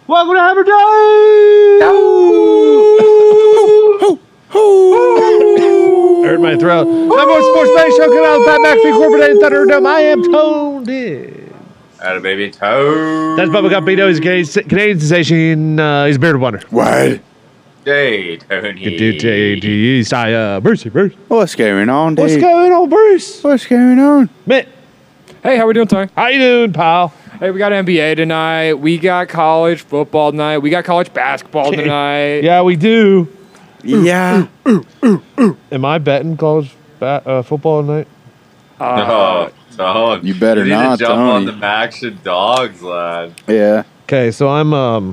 Welcome to Hammer Day! Hurt my throat. Number Sports Betting Show coming out with Pat McAfee, Incorporated, Thunderdome. I am Tone Diggs. Atta baby Tone. That's Bubba Gumpino. He's a Canadian sensation. He's a bearded wonder. What? Hey, Tony. Good day, Bruce. What's going on, dude? What's going on, Bruce? What's going on? Mitt, Hey, how we doing, Tony? how you doing, pal? Hey, we got NBA tonight. We got college football tonight. We got college basketball tonight. Yeah, we do. Yeah. Am I betting college football tonight? No, Tone. You better need not, to jump on Tony. the Action Dogs, lad. Yeah. Okay, so I'm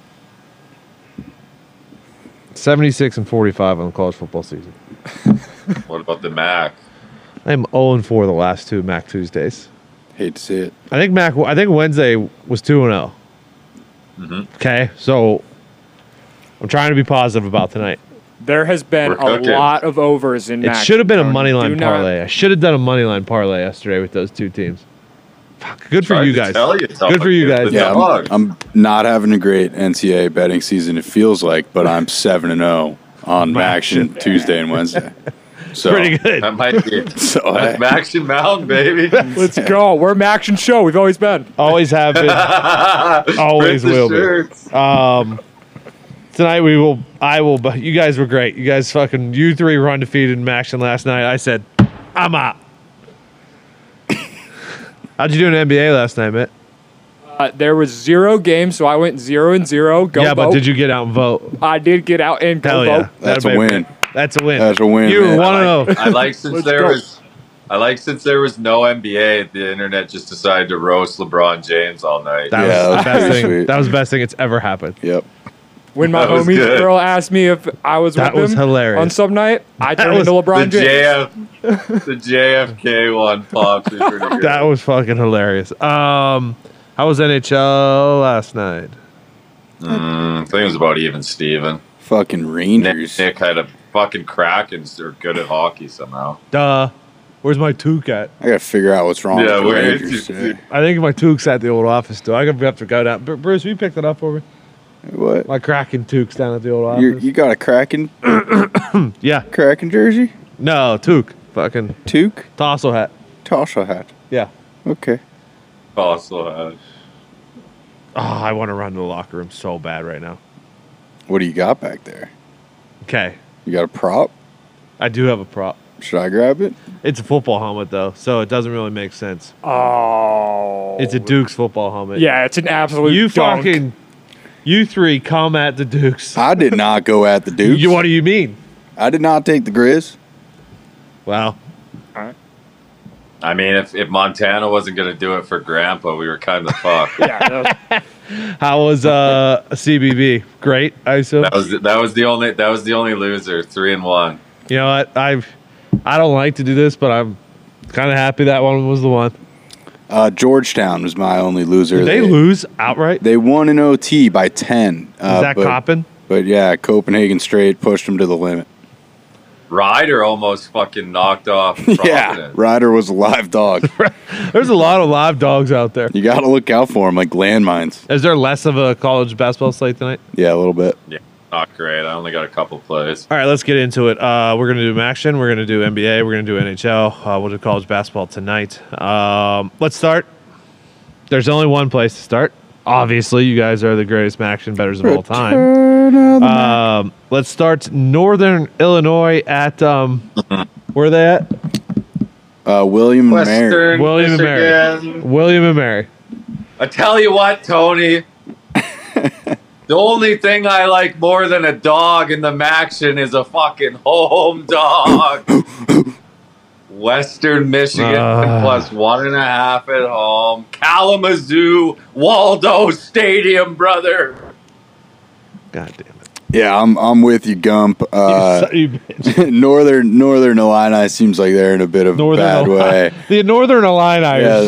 76-45 on the college football season. What about the Mac? I'm 0-4 the last two Mac Tuesdays. Hate to see it. I think Wednesday was 2-0. Okay, so I'm trying to be positive about tonight. There has been We're a cooking. lot of overs in It Mac, should have been a Tony. money line Do not- parlay. I should have done a money line parlay yesterday with those two teams. Fuck, good for Tried you to guys. tell you, Tone. Good for you guys. The Yeah, dog. I'm not having a great NCAA betting season, it feels like, but I'm 7-0 on Action Tuesday and Wednesday. So, Pretty good. That might be. So, That's Action Mountain, baby. Let's go. We're Maction Show. We've always been. Always have been. Always Print the will be. shirts. Tonight I will. You guys were great. You guys you three were undefeated in action last night. I said, I'm out. How'd you do in NBA last night, Mitt? There was 0 games, so I went 0-0. Go Yeah, but vote. did you get out and vote? I did get out and go Hell vote. yeah. That's That'd a be- win. That's a win. That's a win, You man. were 1-0. I like since Let's there go. was. I like since there was no NBA, the internet just decided to roast LeBron James all night. That Yeah, was the that was best pretty thing. sweet. That was the best thing it's ever happened. Yep. When my That was homie good. girl asked me if I was That with was him hilarious. on some night, I turned was into LeBron James. the JFK one popped. Pretty good. That was fucking hilarious. How was NHL last night? I think it was about even Steven. Fucking Rangers. Nick had a fucking Krakens. They're good at hockey somehow. Duh. Where's my toque at? I gotta figure out what's wrong Yeah, with the where Rangers is today. it? I think my toque's at the old office still. I have to go down. Bruce, will you pick that up for me? What? My Kraken toque's down at the old office. You got a Kraken Yeah. jersey? No, toque. Fucking Toque? tassel hat. Tassel hat. Yeah. Okay. Also, Oh, I want to run to the locker room so bad right now. What do you got back there? Okay. You got a prop? I do have a prop. Should I grab it? It's a football helmet, though, so it doesn't really make sense. Oh. It's a Dukes football helmet. Yeah, it's an absolute You dunk. you three come at the Dukes. I did not go at the Dukes. What do you mean? I did not take the Grizz. Well, I mean, if Montana wasn't going to do it for Grandpa, we were kind of fucked. Yeah, how was CBB? Great, I assume. That was the only loser. 3-1. You know what? I don't like to do this, but I'm kind of happy that one was the one. Georgetown was my only loser. Did they lose outright? They won in OT by 10. Is that Coppin? But yeah, Copenhagen straight pushed them to the limit. Ryder almost fucking knocked off Yeah, Providence. Ryder was a live dog. There's a lot of live dogs out there. You got to look out for them like landmines. Is there less of a college basketball slate tonight? Yeah, a little bit. Yeah, not great. I only got a couple plays. All right, let's get into it. We're going to do action. We're going to do NBA. We're going to do NHL. We'll do college basketball tonight. Let's start. There's only one place to start. Obviously, you guys are the greatest action bettors of all time. Turn of the Mac. Let's start Northern Illinois at where are they at? William and Mary. Western William and Mary. Michigan. William and Mary. I tell you what, Tony. The only thing I like more than a dog in the Maction is a fucking home dog. Western Michigan plus 1.5 at home. Kalamazoo, Waldo Stadium, brother. God damn it. Yeah, I'm with you, Gump. You bitch. Northern Illini seems like they're in a bit of a bad way. The Northern Illini. Yeah,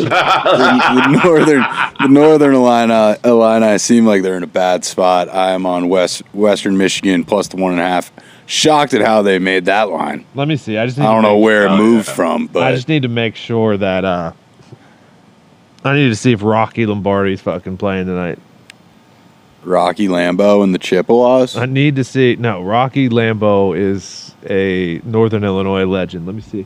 the Northern Illini seem like they're in a bad spot. I am on Western Michigan plus the 1.5. Shocked at how they made that line. Let me see. I don't know where it moved from, I but just need to make sure that I need to see if Rocky Lombardi's fucking playing tonight. Rocky Lambeau and the Chippewas? I need to see. No, Rocky Lambeau is a Northern Illinois legend. Let me see.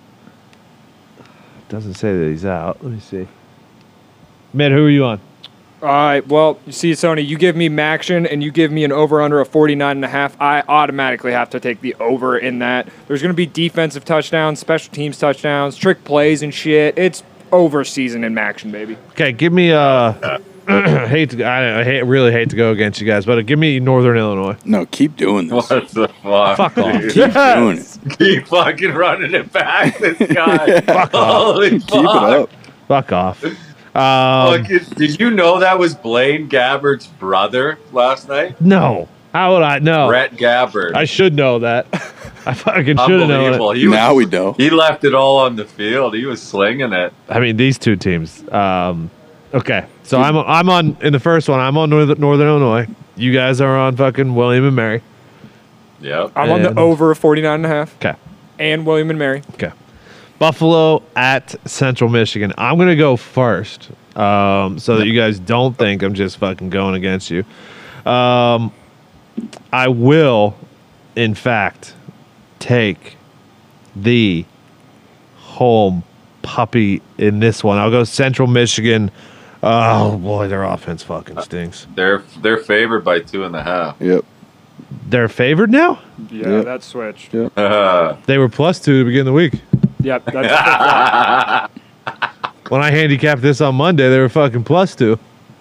Doesn't say that he's out. Let me see. Mitt, who are you on? All right. Well, you see, Sony, you give me Maction and you give me an over/under of 49.5. I automatically have to take the over in that. There's going to be defensive touchdowns, special teams touchdowns, trick plays and shit. It's over season in Maction, baby. Okay, give me I really hate to go against you guys, but give me Northern Illinois. No, keep doing this. What the fuck? Fuck off. dude? Keep doing it. Keep fucking running it back, this guy. Holy Keep it fuck. up. Fuck off. Did you know that was Blaine Gabbard's brother last night? No. How would I know? Brett Gabbard. I should know that. I fucking should have known Unbelievable. it. Now we know. He left it all on the field. He was slinging it. I mean, these two teams. Okay, so I'm on in the first one. I'm on Northern Illinois. You guys are on fucking William and Mary. Yep. I'm on the And- over of 49.5 Okay. and William and Mary. Okay. Buffalo at Central Michigan. I'm going to go first so that you guys don't think I'm just fucking going against you. I will, in fact, take the home puppy in this one. I'll go Central Michigan. Oh, boy, their offense fucking stinks. They're favored by 2.5. Yep. They're favored now? Yeah, Yep. that switched. Yep. They were +2 to begin the week. Yep, that's When I handicapped this on Monday, they were fucking +2.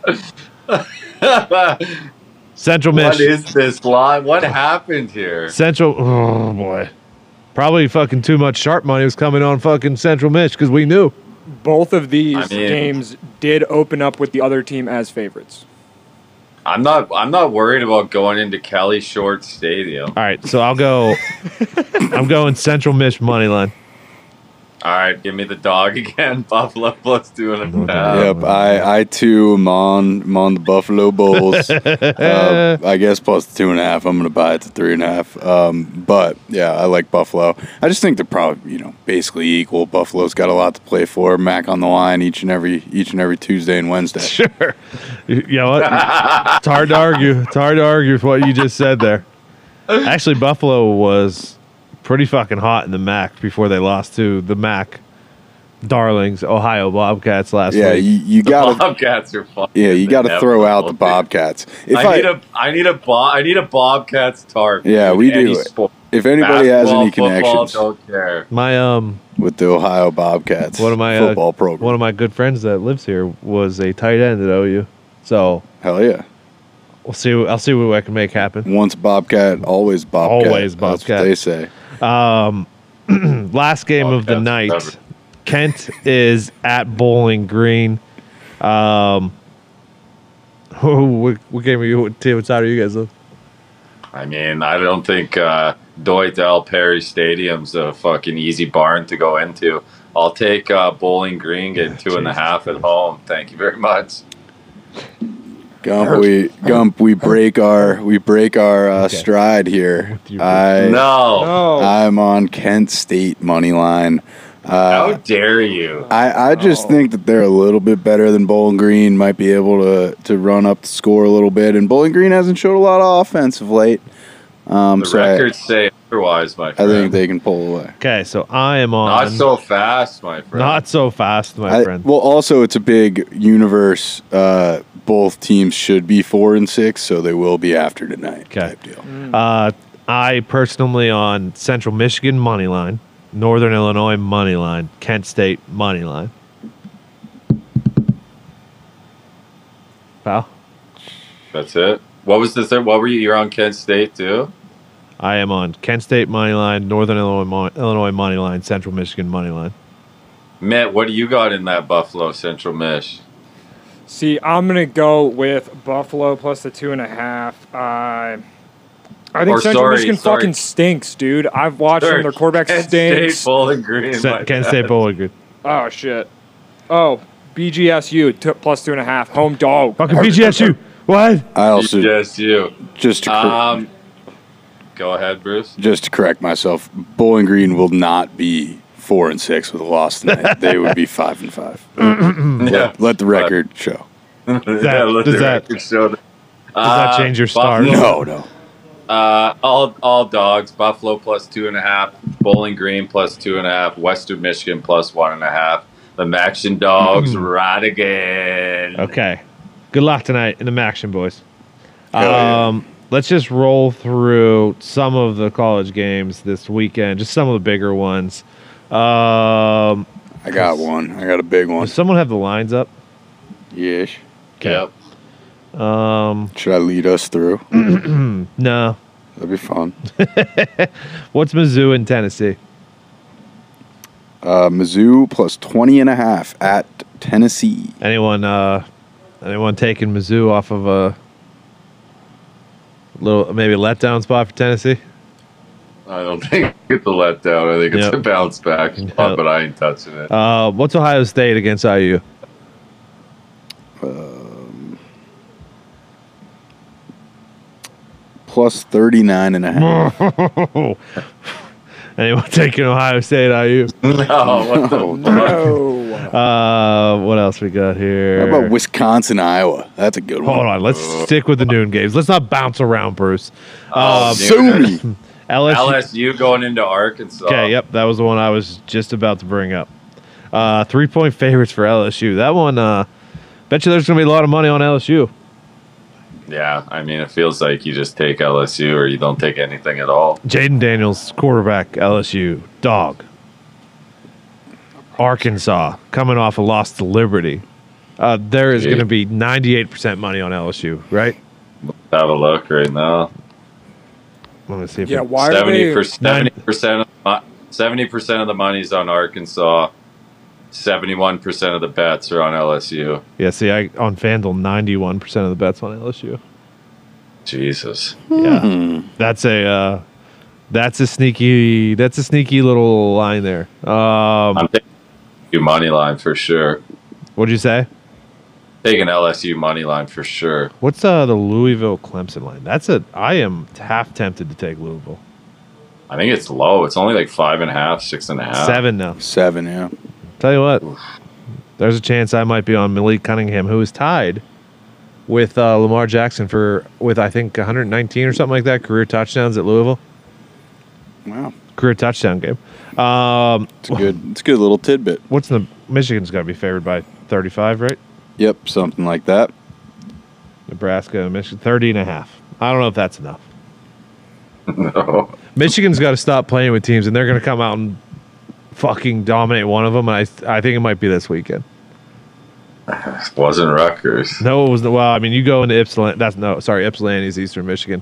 Central What Michigan. is this line? What happened here? Central. Oh boy, probably fucking too much sharp money was coming on fucking Central Mich because we knew. both of these I mean- games did open up with the other team as favorites. I'm not worried about going into Kelly Short Stadium. All right, so I'll go. I'm going Central Mich money line. All right, give me the dog again. Buffalo +2.5. Yep, I too am on the Buffalo Bulls. I guess +2.5. I'm gonna buy it to 3.5. But yeah, I like Buffalo. I just think they're probably basically equal. Buffalo's got a lot to play for. Mac on the line each and every Tuesday and Wednesday. Sure. You know what? It's hard to argue. It's hard to argue with what you just said there. Actually, Buffalo was pretty fucking hot in the MAC before they lost to the MAC darlings, Ohio Bobcats last Yeah, week. you gotta Bobcats are fun. you gotta throw out the Bobcats. If I need a Bobcats tarp. Yeah, dude. we Any do. sport. if anybody has any Basketball, football, connections don't care. My with the Ohio Bobcats one of my football program, one of my good friends that lives here was a tight end at OU. So hell yeah. we'll see. I'll see what I can make happen. Once Bobcat, always Bobcat. Always That's Bobcat. what they say. Last game of the Bobcats night. forever. Kent is at Bowling Green. What game are you? What side are you guys on? I mean, I don't think Doit L. Perry Stadium's a fucking easy barn to go into. I'll take Bowling Green, getting 2.5 at home. Thank you very much. Gump, we break our stride here. you- No. I'm on Kent State money line. How dare you? I just think that they're a little bit better than Bowling Green. Might be able to run up the score a little bit, and Bowling Green hasn't showed a lot of offense of late. The So records say otherwise, my I friend. think they can pull away. Okay, so I am on. Not so fast, my friend. Not so fast, my friend. Well, also it's a big universe. Both teams should be 4-6, so they will be after tonight. Okay. Type deal. I personally on Central Michigan money line, Northern Illinois money line, Kent State money line. Pal, That's it. What was the third? What were you? You're on Kent State too? I am on Kent State money line, Northern Illinois money line, Central Michigan money line. Mitt, what do you got in that Buffalo Central Mich? See, I'm gonna go with Buffalo plus the 2.5. I think Or Central sorry, Michigan sorry. fucking stinks, dude. I've watched them. Their quarterback Kent stinks. State, Bowling Green. my Kent bad. State Bowling Green. Oh shit. Oh, BGSU took plus 2.5. Home dog. Fucking BGSU. What? I also Just you. just to Go ahead, Bruce. just to correct myself, Bowling Green will not be 4-6 with a loss tonight. They would be 5-5. Yeah. Let the record show. Yeah, let does the that- record show that. that change your start? Buffalo. No. All dogs. Buffalo plus 2.5. Bowling Green plus 2.5. Western Michigan plus 1.5. The Maction Dogs ride again. Okay. Good luck tonight in the Maction, boys. Hell yeah. Let's just roll through some of the college games this weekend, just some of the bigger ones. I got one. I got a big one. Does someone have the lines up? Yes. Yep. Should I lead us through? No. That'd be fun. What's Mizzou in Tennessee? Mizzou plus 20.5 at Tennessee. Anyone taking Mizzou off of a little maybe letdown spot for Tennessee? I don't think it's a letdown. I think it's Yep. a bounce back spot, but I ain't touching it. What's Ohio State against IU? Plus 39.5. Anyone taking Ohio State IU? No, what the No. What else we got here? How about Wisconsin, Iowa? That's a good one. Hold on, let's stick with the noon games. Let's not bounce around, Bruce. Sue me. LSU. LSU going into Arkansas. Okay, yep, that was the one I was just about to bring up. 3-point favorites for LSU. That one, bet you there's going to be a lot of money on LSU. Yeah, I mean, it feels like you just take LSU or you don't take anything at all. Jaden Daniels, quarterback, LSU, dog. Arkansas, coming off a loss to Liberty. There is Gee. going to be 98% money on LSU, right? Have a look right now. Let me see if Yeah, it- why are they? 70% of the money's on Arkansas. 71% of the bets are on LSU. Yeah, see, on FanDuel, 91% of the bets on LSU. Jesus. Yeah, that's a sneaky little line there. I'm taking LSU money line for sure. What'd you say? Taking LSU money line for sure. What's the Louisville Clemson line? I am half tempted to take Louisville. I think it's low. It's only like 5.5, 6.5. 7 now. 7, yeah. Tell you what, there's a chance I might be on Malik Cunningham, who is tied with Lamar Jackson with I think 119 or something like that career touchdowns at Louisville. Wow. Career touchdown game. It's good. It's a good little tidbit. What's Michigan's got to be favored by 35, right? Yep, something like that. Nebraska, Michigan, 30.5. I don't know if that's enough. No. Michigan's got to stop playing with teams, and they're going to come out and fucking dominate one of them. And I think it might be this weekend. Wasn't Rutgers. No, it was well. I mean, you go into Ypsilanti. Ypsilanti is Eastern Michigan.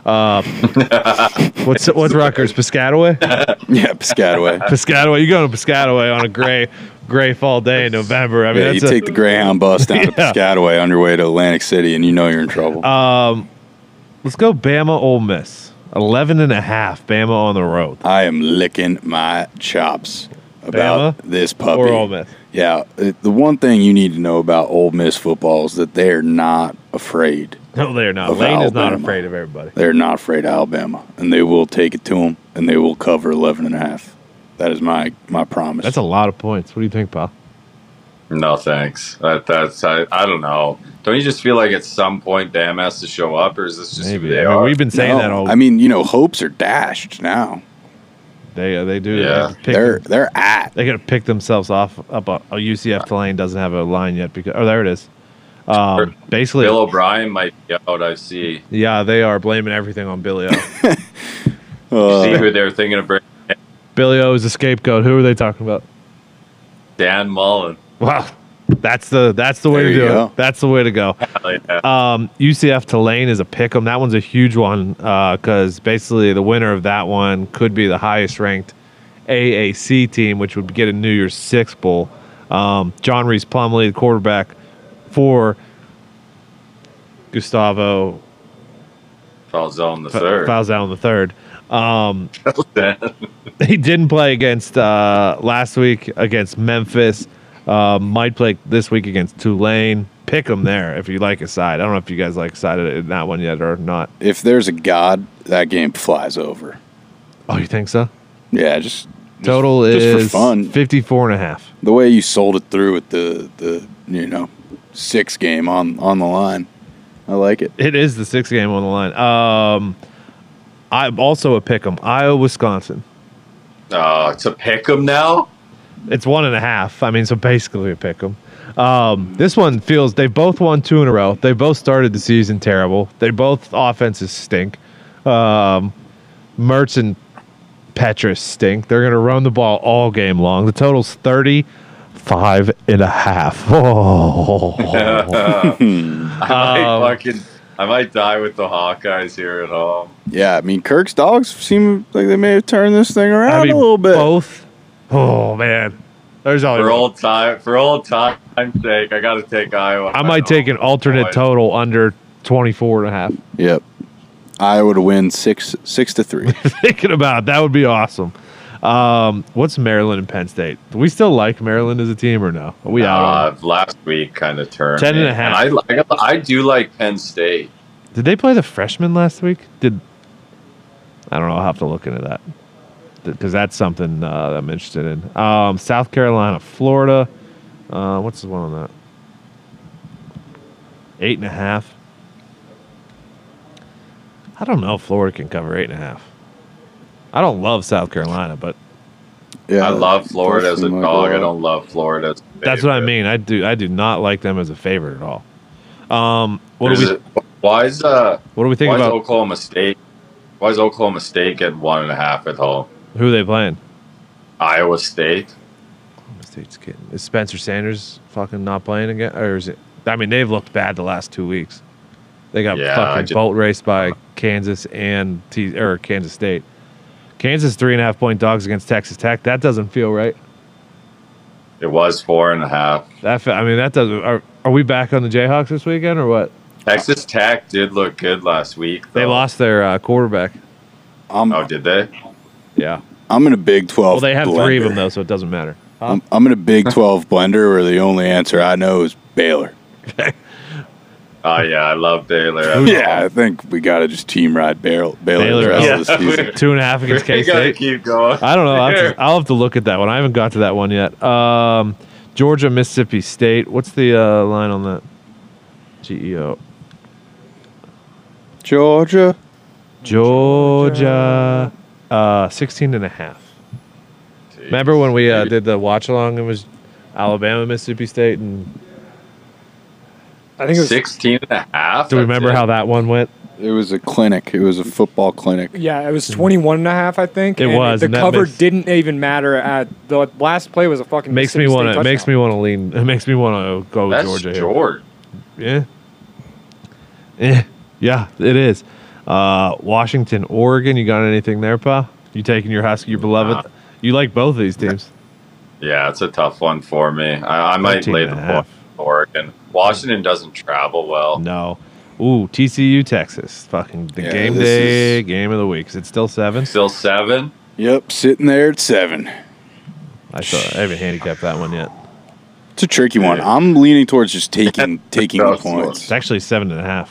What's Rutgers? Piscataway. Yeah, Piscataway. Piscataway. You go to Piscataway on a gray fall day in November. I mean, Yeah, you that's take the Greyhound bus down to Yeah. Piscataway on your way to Atlantic City, and you know you're in trouble. Let's go Bama Ole Miss. 11.5. Bama on the road. I am licking my chops about Bama this puppy. Or Ole Miss. Yeah, the one thing you need to know about Ole Miss football is that they're not afraid. No, they're not. Of Lane is not Alabama. afraid of everybody. They're not afraid of Alabama, and they will take it to them, and they will cover 11.5. That is my promise. That's a lot of points. What do you think, pal? No, thanks. I don't know. Don't you just feel like at some point Bam has to show up, or is this just who Maybe. they I mean, are? we've been saying that all. I mean, hopes are dashed now. They do. Yeah. They're at. They got to pick themselves off. Up a UCF Tulane doesn't have a line yet because there it is. Basically, Bill O'Brien might be out. I see. yeah, they are blaming everything on Billy O. See who they're thinking of bringing? Billy O is the scapegoat. Who are they talking about? Dan Mullen. Wow, that's the way There to you do go. it. That's the way to go. Hell yeah. UCF Tulane is a pick 'em. That one's a huge one because basically the winner of that one could be the highest ranked AAC team, which would get a New Year's Six bowl. John Reese Plumlee, the quarterback for Gustavo Falzone the third. Falzone the third. He didn't play against last week against Memphis. Might play this week against Tulane. Pick him there if you like a side. I don't know if you guys like a side in that one yet or not. If there's a God, that game flies over. Oh, you think so? Yeah, just Total just is for fun. 54.5. The way you sold it through with the 6 game on the line. I like it. It is the 6th game on the line. I'm also a pick 'em. Iowa, Wisconsin. It's a pick 'em now. It's 1.5. I mean, so basically a pick 'em. This one feels they both won 2 in a row. They both started the season terrible. They both offenses stink. Mertz and Petrus stink. They're going to run the ball all game long. The total's 35.5. Oh. I might die with the Hawkeyes here at home. Yeah, I mean, Kirk's dogs seem like they may have turned this thing around a little bit. Both. Oh man, there's always For old time's sake, I got to take Iowa. I might take an alternate total under 24.5. Yep. Iowa to win 6-3. Thinking about it, that would be awesome. What's Maryland and Penn State? Do we still like Maryland as a team or no? Are we out on it? Last week kind of turned 10.5. And I do like Penn State. Did they play the freshmen last week? I don't know. I'll have to look into that because that's something I'm interested in. South Carolina, Florida. What's the one on that? 8.5. I don't know if Florida can cover 8.5. I don't love South Carolina, but Yeah, I love Florida as a my dog. God. I don't love Florida as a favorite. that's what I mean. I do not like them as a favorite at all. What do Why is we think about Oklahoma State? Why is Oklahoma State getting 1.5 at home? who are they playing? Iowa State. Oklahoma State's kidding. Is Spencer Sanders fucking not playing again, or is it? I mean, they've looked bad the last 2 weeks. They got fucking boat raced by Kansas and Kansas State. Kansas 3.5-point dogs against Texas Tech. That doesn't feel right. It was 4.5. That doesn't. Are we back on the Jayhawks this weekend or what? Texas Tech did look good last week. They though. lost their quarterback. Oh, did they? Yeah. I'm in a Big 12 Well, they have blender. 3 of them though, so it doesn't matter. I'm in a Big 12 blender where the only answer I know is Baylor. Oh, yeah, I love Baylor. Yeah, I think we got to just team ride Baylor the rest of the season. 2.5 against We gotta K-State. keep going. I don't know. I'll have to look at that one. I haven't got to that one yet. Georgia, Mississippi State. What's the line on that? GEO. Georgia. 16.5. Remember when we did the watch along? It was Alabama, Mississippi State, and I think it was 16.5? do you remember how that one went? It was a clinic. It was a football clinic. Yeah, it was 21.5, I think. It and was, The and that cover missed. didn't even matter at the last play was a fucking Makes me Mississippi want State to. Makes me touchdown. want to lean. It makes me want to go That's Georgia. Here. Georgia. Yeah, it is. Washington, Oregon. You got anything there, pa? You taking your Husky, your beloved? Nah. You like both of these teams? Yeah, it's a tough one for me. I might lay the 13.5. Oregon. Washington doesn't travel well. No. Ooh, TCU, Texas. Fucking the Yeah, game this day, is- game of the week. Is it still 7? Still 7? Yep, sitting there at 7. I haven't handicapped that one yet. It's a tricky one. I'm leaning towards just taking the That's points. It's actually 7.5.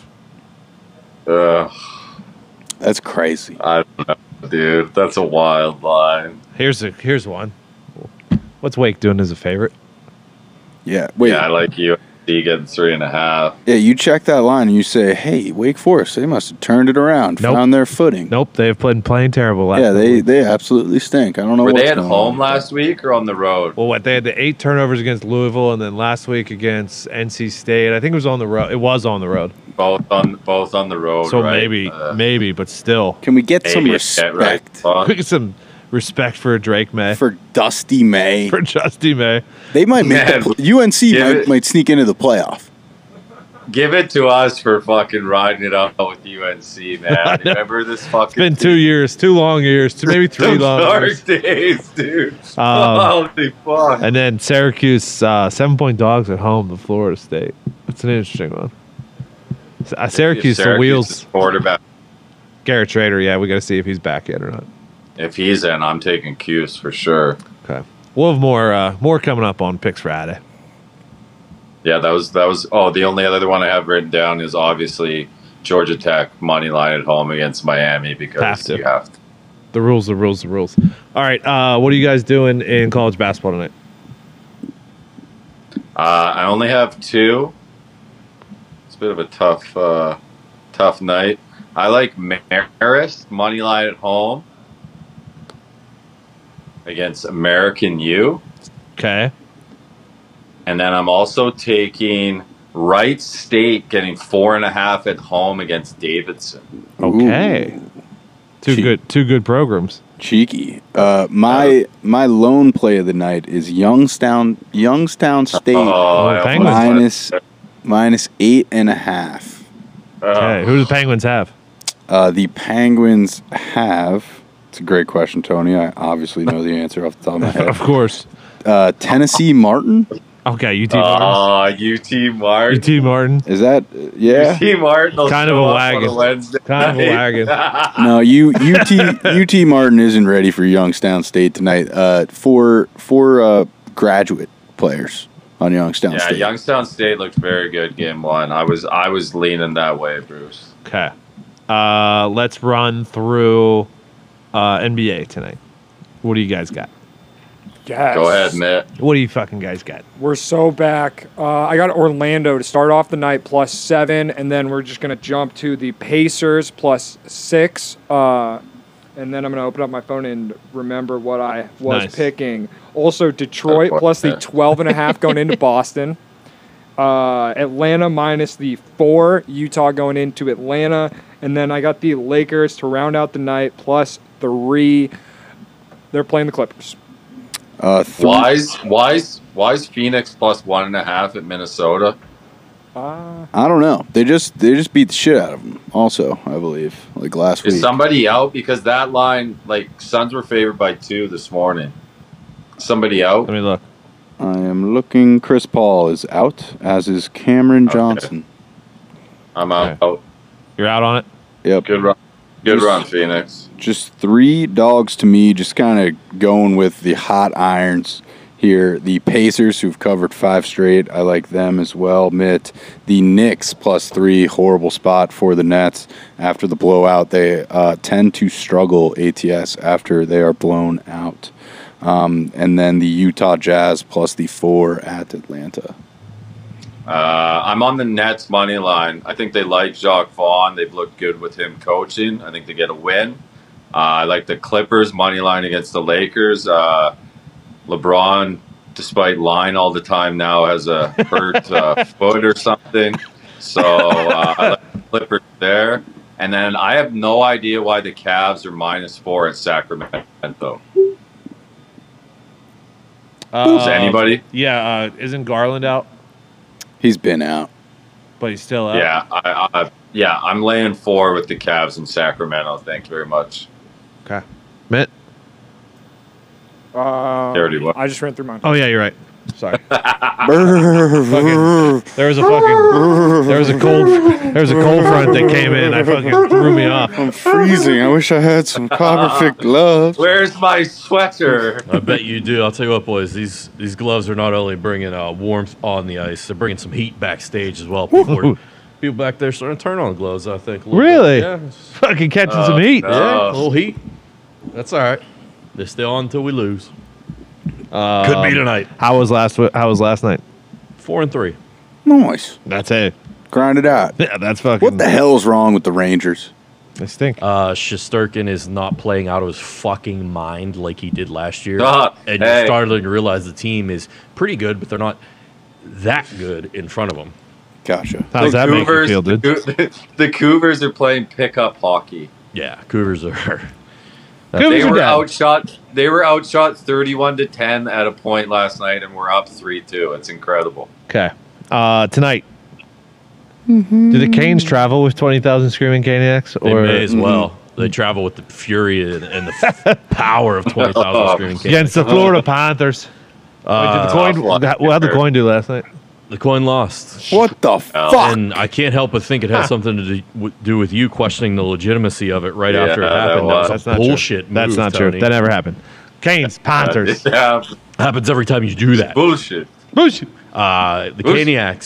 That's crazy. I don't know, dude. That's a wild line. Here's one. What's Wake doing as a favorite? Yeah. Wait. Yeah, I like USC getting 3.5. Yeah, you check that line and you say, "Hey, Wake Forest, they must have turned it around, Nope. found their footing." Nope, they've been playing terrible. Last Yeah, couple they weeks. they absolutely stink. I don't know. Were what's they at going home on. last week or on the road? Well, they had the 8 turnovers against Louisville, and then last week against NC State. I think it was on the road. It was on the road. Both on the road. So right? maybe, but still, Can we get some maybe respect right. we get some respect for Drake May, for Dusty May? for Justy May. They might make Man, UNC give it- might sneak into the playoff. Give it to us for fucking riding it out with UNC, man. Remember this fucking. It's been 2 years, 2 long years, maybe 3 Some long dark years. days, dude. Holy fuck. And then Syracuse, 7-point dogs at home to Florida State. That's an interesting one. Syracuse, the wheels. is quarterback. Garrett Trader, yeah, we got to see if he's back yet or not. If he's in, I'm taking Cuse for sure. Okay, we'll have more coming up on Picks Friday. Yeah, that was. Oh, the only other one I have written down is obviously Georgia Tech money line at home against Miami because you have to. The rules. All right, what are you guys doing in college basketball tonight? I only have 2. bit of a tough night. I like Marist money line at home against American U, Okay. and then I'm also taking Wright State getting 4.5 at home against Davidson. Okay. Two good programs. Cheeky. My lone play of the night is Youngstown State I Penguins. minus 8.5. Okay. Who do the Penguins have? The Penguins have. It's a great question, Tony. I obviously know the answer off the top of my head. Of course. Tennessee Martin. Okay, UT Martin. UT Martin. UT Martin. Is that yeah? UT Martin will Kind of show a up wagon. on a Wednesday Kind of a night. wagon. No, UT Martin isn't ready for Youngstown State tonight. Four graduate players on Youngstown Yeah, State. Youngstown State looked very good game one. I was leaning that way, Bruce. Okay. Let's run through NBA tonight. What do you guys got? Yes. Go ahead, Mitt. What do you fucking guys got? We're so back. I got Orlando to start off the night +7, and then we're just going to jump to the Pacers +6. And then I'm going to open up my phone and remember what I was Nice. picking. Also, Detroit plus the 12.5 going into Boston. Atlanta minus the 4. Utah going into Atlanta. And then I got the Lakers to round out the night +3. They're playing the Clippers. Why's Phoenix +1.5 at Minnesota? I don't know. They just beat the shit out of them. Also, I believe like last Is week. somebody out? Because that line, like, Suns were favored by 2 this morning. Somebody out? Let me look. I am looking. Chris Paul is out, as is Cameron Johnson. I'm out. Okay. Oh, You're out on it? Yep. good run. Good run, Phoenix. Just 3 dogs to me, just kind of going with the hot irons here. The Pacers, who've covered 5 straight, I like them as well. Mitt. The Knicks +3, horrible spot for the Nets. After the blowout, they tend to struggle ATS after they are blown out. And then the Utah Jazz plus the 4 at Atlanta. I'm on the Nets money line. I think they like Jacques Vaughn. They've looked good with him coaching. I think they get a win. I like the Clippers money line against the Lakers. LeBron, despite lying all the time now, has a hurt foot or something. So I like the Clippers there. And then I have no idea why the Cavs are -4 at Sacramento. Is anybody? Yeah, isn't Garland out? He's been out. But he's still out. Yeah, I'm laying 4 with the Cavs in Sacramento. Thank you very much. Okay. Mitt? Already what? I just ran through mine. Oh, yeah, you're right. Sorry. Brrr. There was a cold front that came in. I fucking threw me off. I'm freezing. I wish I had some Copperfit gloves. Where's my sweater? I bet you do. I'll tell you what, boys. These gloves are not only bringing warmth on the ice, they're bringing some heat backstage as well. People back there starting to turn on the gloves, I think. a little Really? bit. Yeah. Fucking catching some heat. no. Yeah, a little heat. That's all right. They stay on until we lose. Could be tonight. How was last night? 4-3. Nice. That's it. Grind it out. Yeah, that's fucking. What the hell is wrong with the Rangers? They stink. Shesterkin is not playing out of his fucking mind like he did last year. And Hey. you're starting to realize the team is pretty good, but they're not that good in front of them. Gotcha. How does that make you feel, dude? The Cougars are playing pickup hockey. Yeah, Cougars are. Cougars They are were dead. outshot. They were outshot 31-10 at a point last night, and we're up 3-2. It's incredible. Okay. Tonight. Do the Canes travel with 20,000 screaming Caniacs? They Or may as well. They travel with the fury and the power of 20,000 screaming kids. against the Florida Panthers? Wait, did the coin, how'd the coin do last night? The coin lost. What the fuck? And I can't help but think it has something to do with you questioning the legitimacy of it right Yeah, after it that happened. was. That was That's a not bullshit true. That's move, not Tony. true. That never happened. Canes, Panthers. Yeah, happens every time you do that. bullshit. Bullshit. The Caniacs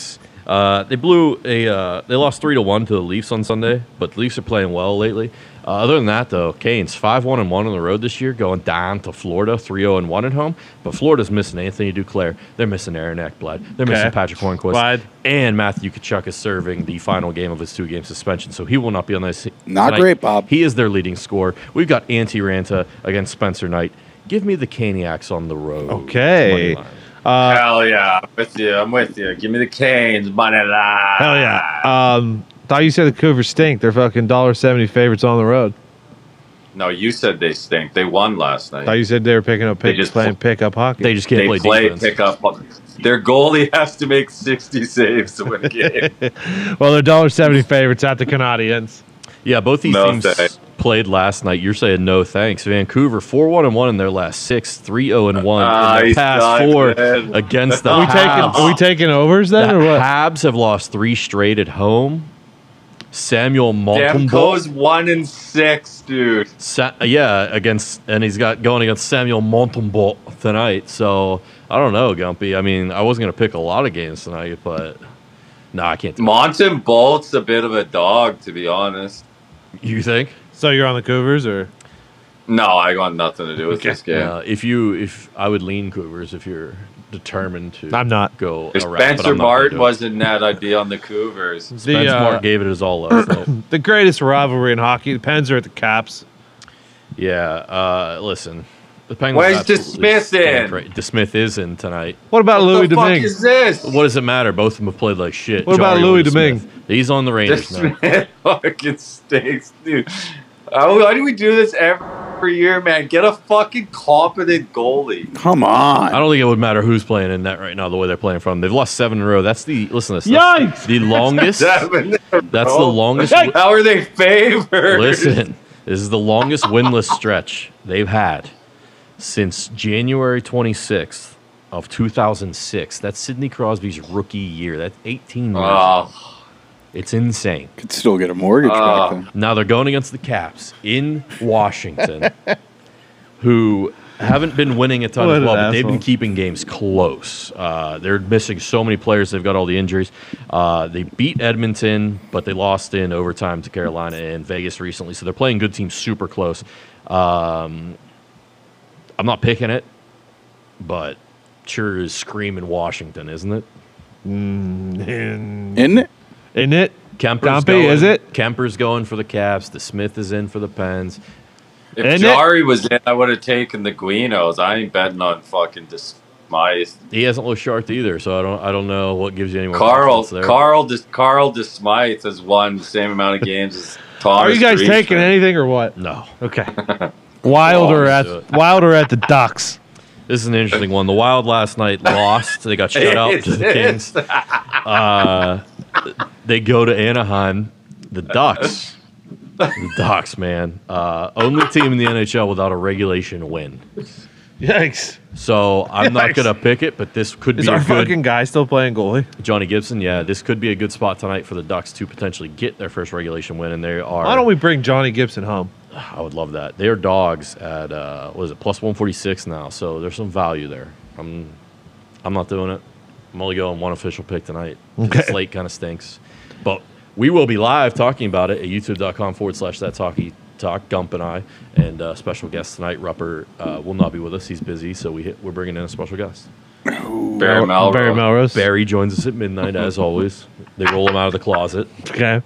They blew they lost 3-1 to the Leafs on Sunday, but the Leafs are playing well lately. Other than that, though, Canes 5-1-1 on the road this year, going down to Florida 3-0-1 at home. But Florida's missing Anthony Duclair. They're missing Aaron Ekblad. They're missing Patrick Hornquist. Glad. And Matthew Tkachuk is serving the final game of his 2-game suspension, so he will not be on this. Not tonight. great, Bob. He is their leading scorer. We've got Antti Ranta against Spencer Knight. Give me the Caniacs on the road. Okay. Money line. Hell yeah, I'm with you. Give me the Canes, money line. Hell yeah. Thought you said the Cougars stink. They're fucking $1.70 favorites on the road. No, you said they stink. They won last night. Thought you said they were picking up They just playing pickup hockey. They just can't They play defense. pick up. Their goalie has to make 60 saves to win a game. well, they're $1.70 favorites at the Canadiens. Yeah, both these No teams thanks. played last night. You're saying no thanks. Vancouver 4-1-1 in their last 6, 3-0-1 in their Nice, past nice, 4 man. against the Are we taking overs then, or The what? Habs have lost 3 straight at home. Samuel Demko's Montembeault. 1-6, dude. And he's got going against Samuel Montembeault tonight. So I don't know, Gumpy. I mean, I wasn't gonna pick a lot of games tonight, but no, I can't. Montembeault's a bit of a dog, to be honest. You think? So you're on the Cougars, or No, I got nothing to do with this game. If I would lean Cougars if you're determined to. I'm not. Go. If around, but Spencer I'm not gonna Martin do it. was in net, I'd be on the Cougars. Spence Martin gave it his all last night. the greatest rivalry in hockey? The Pens are at the Caps. Yeah, listen. The Penguins. Where's absolutely DeSmith stink in? Right. DeSmith is in tonight. What about What Louis the fuck Domingue? is this? What does it matter? Both of them have played like shit. What about Jarry or Louis DeSmith. Domingue? He's on the Rangers now. DeSmith fucking stinks, dude. Why do we do this every year, man? Get a fucking competent goalie. Come I on. don't think it would matter who's playing in net right now. The way they're playing from, they've lost 7 in a row. That's the listen. To this. That's Yikes! the longest. That's the longest. How are they favored? Listen, this is the longest winless stretch they've had since January 26th of 2006. That's Sidney Crosby's rookie year. That's 18 years. Oh, It's insane. Could still get a mortgage back then. Now they're going against the Caps in Washington, who haven't been winning a ton What as well, an but they've been asshole. keeping games close. They're missing so many players. They've got all the injuries. They beat Edmonton, but they lost in overtime to Carolina and Vegas recently. So they're playing good teams super close. I'm not picking it, but sure is screaming Washington, isn't it? Isn't it? Isn't it? Kemper's Dumpy, going, is it? Kemper's going for the Caps. The Smith is in for the Pens. if Isn't Jari was in, I would have taken the Guinos. I ain't betting on fucking DeSmith. He hasn't looked sharp either, so I don't know what gives you any more Carl confidence there. DeSmith has won the same amount of games as Thomas. Are you guys Drieschman. taking anything or what? No. Okay. Wilder let's do at it. Wilder at the Ducks. This is an interesting one. The Wild last night lost. They got shut out to the Kings. They go to Anaheim. The Ducks. The Ducks, man. Only team in the NHL without a regulation win. Yikes! So I'm not Yikes. going to pick it, but this could Is be a our good fucking guy still playing goalie? Johnny Gibson. Yeah, this could be a good spot tonight for the Ducks to potentially get their first regulation win, and they are. Why don't we bring Johnny Gibson home? I would love that. They are dogs at what is it, plus 146 now. So there's some value there. I'm not doing it. I'm only going one official pick tonight. Okay. The slate kind of stinks, but we will be live talking about it at youtube.com/That's Hockey Talk. Gump and I and special guest tonight. Rupper will not be with us. He's busy, so we're bringing in a special guest. Barry Melrose. Barry Melrose. Barry joins us at midnight as always. They roll him out of the closet. Okay.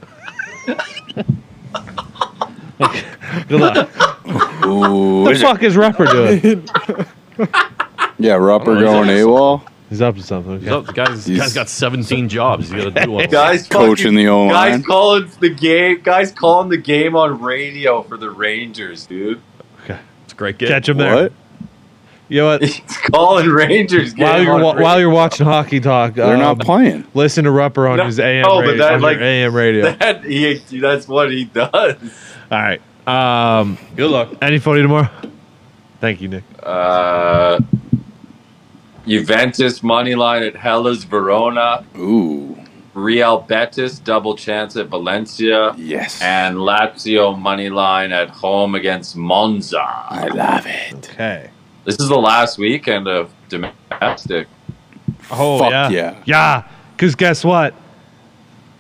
Good luck. Ooh, What the fuck is Rupper doing? yeah, Rupper he's going up. AWOL. He's up to something. So the guy's got 17 jobs. He's got to do one. Guys, Coaching the O-line. Guys calling the game. Guys calling the game on radio for the Rangers, dude. It's a great game. Catch him there. What? You know what? He's calling Rangers game While you're watching Hockey Talk, They're not playing. listen to Rupper on No, his AM but radio. that, On your like- AM radio. that's what he does. All right. Good luck. Any footy tomorrow? Thank you, Nick. Juventus money line at Hellas Verona. Ooh, Real Betis double chance at Valencia. yes. And Lazio money line at home against Monza. I love it. Okay. This is the last weekend of domestic. Oh, Fuck yeah. yeah. Yeah. Because guess what?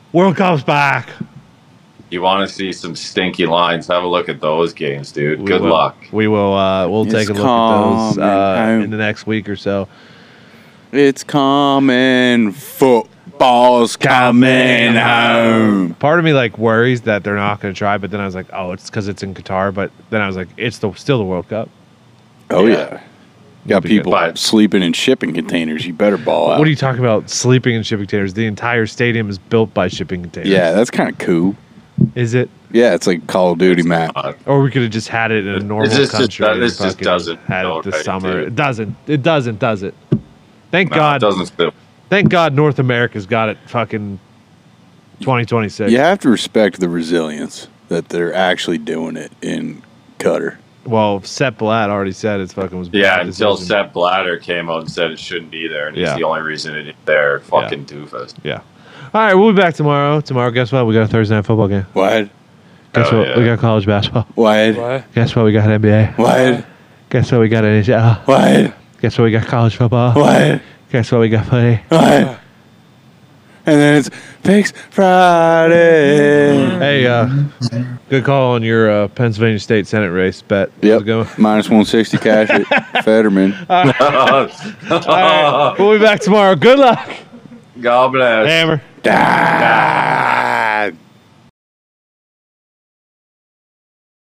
World Cup's back. You want to see some stinky lines? Have a look at those games, dude. Good will. luck. We will. We'll It's take a look at those coming in the next week or so. It's coming. Football's coming home. Part of me like worries that they're not going to try, but then I was like, oh, it's because it's in Qatar. But then I was like, it's still the World Cup. Oh, Yeah. yeah. Got be good. people But- sleeping in shipping containers. You better ball out. What are you talking about? Sleeping in shipping containers? The entire stadium is built by shipping containers. Yeah, that's kind of cool. Is it? Yeah, it's like Call of Duty map. Or we could have just had it in a normal just- country. and this just fucking doesn't had go it this right, summer. dude. It doesn't. It doesn't. Does it? Thank No, God. it doesn't fit. Thank God North America's got it. Fucking 2026. You have to respect the resilience that they're actually doing it in Qatar. Well, Sepp Blatt already said it's fucking was. a Yeah, bad until decision. Sepp Blatter came out and said it shouldn't be there, and he's Yeah. the only reason it is there. Fucking doofus. Yeah. All right, we'll be back tomorrow. Tomorrow, guess what? We got a Thursday night football game. What? Guess Oh, what? yeah. We got college basketball. What? What? Guess what? We got NBA. What? Guess what? We got NHL. What? Guess what? We got college football. What? Guess what? We got footy. What? And then it's Picks Friday. Hey, good call on your Pennsylvania State Senate race bet. How's Yep. it going? Minus 160 cash it. Fetterman. All right, we'll be back tomorrow. Good luck, God bless. Hammer. Die.